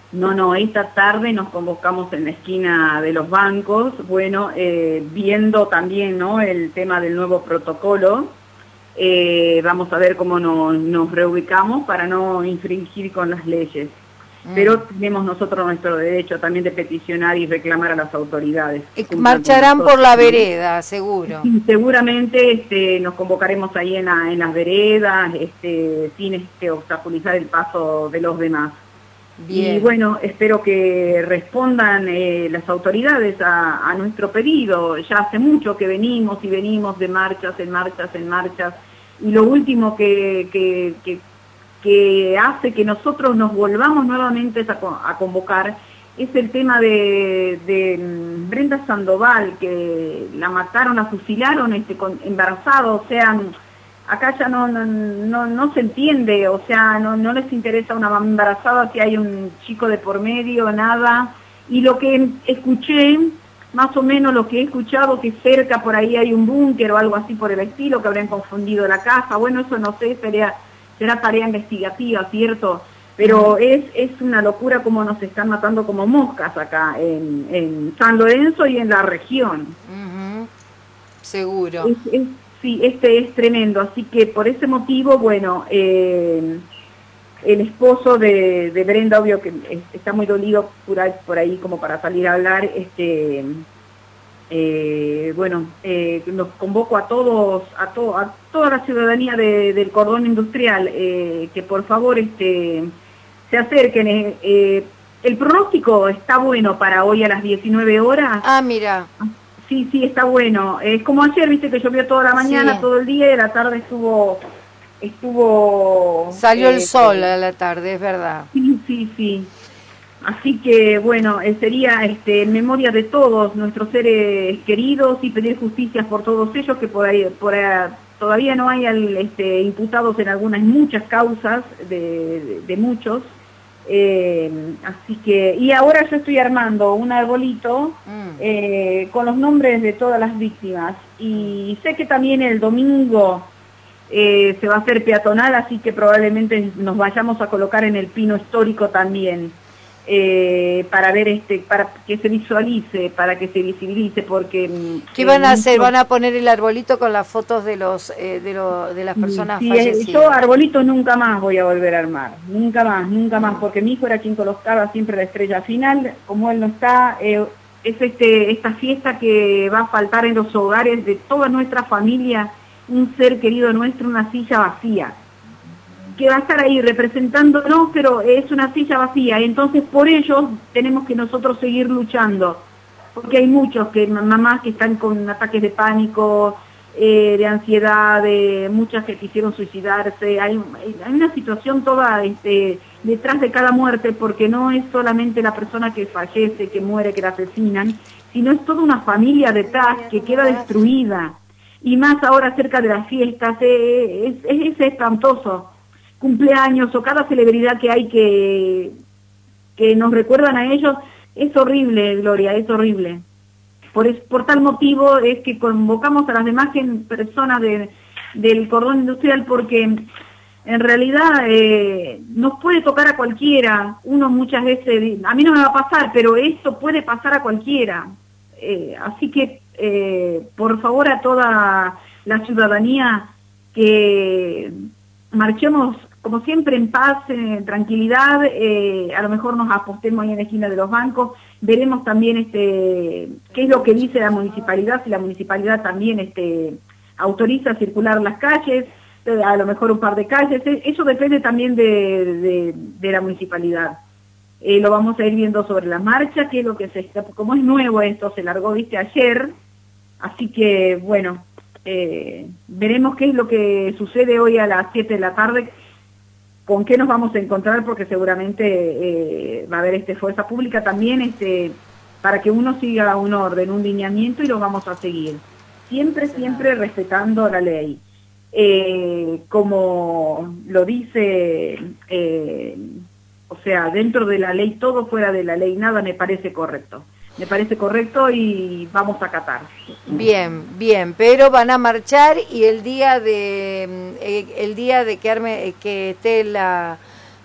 No, no, esta tarde nos convocamos en la esquina de los bancos, bueno, viendo también, ¿no?, el tema del nuevo protocolo. Vamos a ver cómo nos reubicamos para no infringir con las leyes. Pero tenemos nosotros nuestro derecho también de peticionar y reclamar a las autoridades que cumplan con Marcharán por nosotros, la ¿no? vereda, seguro. Sí, seguramente nos convocaremos ahí en las veredas, sin obstaculizar el paso de los demás. Y Bien. bueno, espero que respondan las autoridades a nuestro pedido. Ya hace mucho que venimos y venimos de marchas en marchas en marchas. Y lo último que hace que nosotros nos volvamos nuevamente a convocar es el tema de Brenda Sandoval, que la mataron, la fusilaron embarazada. O sea, acá ya no se entiende, o sea, no les interesa una mamá embarazada si hay un chico de por medio, nada. Y lo que escuché, más o menos lo que he escuchado, que cerca por ahí hay un búnker o algo así por el estilo, que habrían confundido la casa. Bueno, eso no sé, será tarea investigativa, ¿cierto? Pero es una locura cómo nos están matando como moscas acá en San Lorenzo y en la región. Seguro. Sí, es tremendo, así que por ese motivo, bueno, el esposo de Brenda, obvio que está muy dolido por ahí como para salir a hablar, nos convoco a todos, a toda la ciudadanía del cordón industrial, que por favor se acerquen. El pronóstico está bueno para hoy a las 19 horas. Ah, mira. Sí, está bueno. Es como ayer, viste, que llovió toda la mañana, Sí. todo el día, y a la tarde estuvo Salió el sol a la tarde, es verdad. Sí. Así que, bueno, sería en memoria de todos nuestros seres queridos y pedir justicia por todos ellos, que por ahí todavía no hay imputados en muchas causas de muchos. Así que, y ahora yo estoy armando un arbolito con los nombres de todas las víctimas, y sé que también el domingo se va a hacer peatonal, así que probablemente nos vayamos a colocar en el pino histórico también, para ver para que se visualice, para que se visibilice, porque ¿qué van a hacer? ¿Van a poner el arbolito con las fotos de de las personas fallecidas? Yo arbolitos nunca más voy a volver a armar, nunca más, porque mi hijo era quien colocaba siempre la estrella final. Como él no está, es esta fiesta que va a faltar en los hogares de toda nuestra familia, un ser querido nuestro, una silla vacía, que va a estar ahí representándonos, pero es una silla vacía. Entonces por ello tenemos que nosotros seguir luchando, porque hay muchos mamás que están con ataques de pánico, de ansiedad, muchas que quisieron suicidarse. Hay una situación toda detrás de cada muerte, porque no es solamente la persona que fallece, que muere, que la asesinan, sino es toda una familia detrás que queda destruida. Y más ahora cerca de las fiestas, es espantoso. Cumpleaños o cada celebridad que hay que nos recuerdan a ellos, es horrible, Gloria, es horrible. Por tal motivo es que convocamos a las demás personas del cordón industrial, porque en realidad nos puede tocar a cualquiera. Uno muchas veces, a mí no me va a pasar, pero esto puede pasar a cualquiera. Así que por favor a toda la ciudadanía, que marchemos como siempre en paz, en tranquilidad. A lo mejor nos apostemos ahí en la esquina de los bancos, veremos también qué es lo que dice la municipalidad, si la municipalidad también autoriza circular las calles, a lo mejor un par de calles. Eso depende también de la municipalidad. Lo vamos a ir viendo sobre la marcha, que es lo que como es nuevo esto, se largó, viste, ayer, así que bueno, veremos qué es lo que sucede hoy a las 7 de la tarde, con qué nos vamos a encontrar, porque seguramente va a haber fuerza pública también, para que uno siga un orden, un lineamiento, y lo vamos a seguir. Siempre respetando la ley. Como lo dice, o sea, dentro de la ley todo, fuera de la ley nada, me parece correcto. Me parece correcto y vamos a acatar. Bien, pero van a marchar, y el día de que esté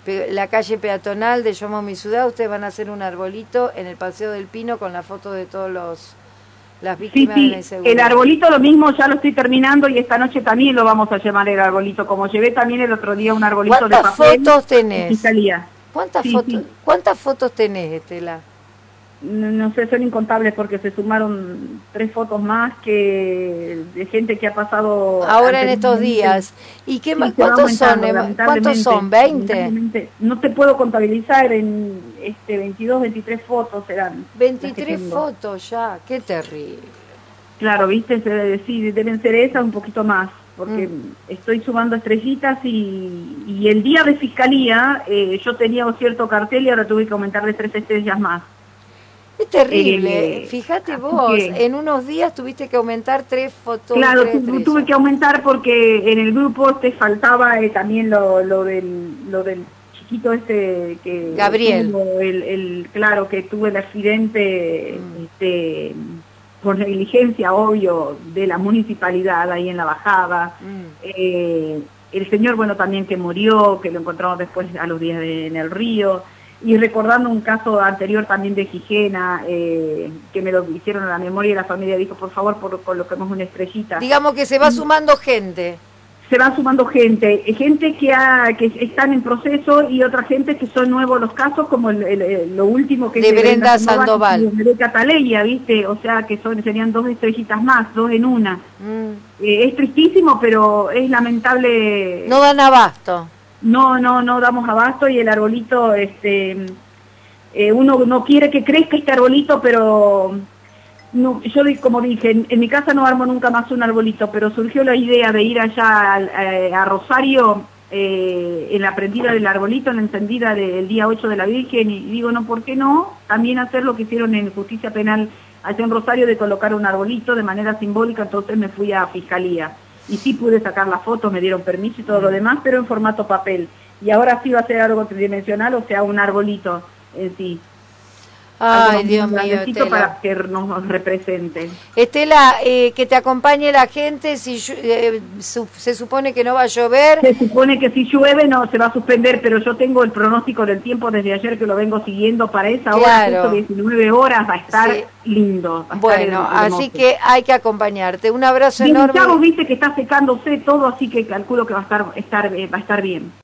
la calle peatonal de Yo Amo Mi Ciudad, ustedes van a hacer un arbolito en el Paseo del Pino con la foto de todos las víctimas de la inseguridad. El arbolito lo mismo, ya lo estoy terminando y esta noche también lo vamos a llamar el arbolito, como llevé también el otro día un arbolito de papel. ¿Cuántas fotos tenés? ¿Cuántas ¿Cuántas fotos tenés, Estela? No sé, son incontables porque se sumaron 3 fotos más que de gente que ha pasado ahora en estos días. ¿Y qué más? ¿Cuántos son? ¿Cuántos son? ¿20? No te puedo contabilizar, en 22, 23 fotos serán. 23 fotos ya, qué terrible. Claro, viste, sí, deben ser esas un poquito más, porque estoy sumando estrellitas y el día de fiscalía yo tenía un cierto cartel y ahora tuve que aumentarle 3 estrellas más. Es terrible, fíjate vos, en unos días tuviste que aumentar 3 fotos. Claro, tuve que aumentar porque en el grupo te faltaba también lo del chiquito que... Gabriel. Claro, que tuvo el accidente por negligencia, obvio, de la municipalidad ahí en la bajada. El señor, bueno, también que murió, que lo encontramos después a los días en el río. Y recordando un caso anterior también de Gijena, que me lo hicieron a la memoria y la familia dijo, por favor, coloquemos una estrellita. Digamos que se va sumando gente. Se va sumando gente que están en proceso y otra gente que son nuevos los casos, como lo último que de Brenda Sandoval. De Cataleya, ¿viste? O sea, que serían 2 estrellitas más, 2 en una. Es tristísimo, pero es lamentable. No dan abasto. No damos abasto y el arbolito, uno no quiere que crezca este arbolito, pero no, yo como dije, en mi casa no armo nunca más un arbolito, pero surgió la idea de ir allá a Rosario, en la prendida del arbolito, en la encendida del día 8 de la Virgen, y digo, no, ¿por qué no? También hacer lo que hicieron en Justicia Penal allá en Rosario, de colocar un arbolito de manera simbólica, entonces me fui a Fiscalía. Y sí pude sacar las fotos, me dieron permiso y todo lo demás, pero en formato papel. Y ahora sí va a ser algo tridimensional, o sea, un arbolito en sí. Ay, Dios mío, Estela. Para que nos represente. Estela, que te acompañe la gente, si se supone que no va a llover. Se supone que si llueve no se va a suspender, pero yo tengo el pronóstico del tiempo desde ayer que lo vengo siguiendo para esa hora, justo 19 horas, va a estar lindo. Bueno, así que hay que acompañarte. Un abrazo enorme. Viste que está secándose todo, así que calculo que va a estar bien.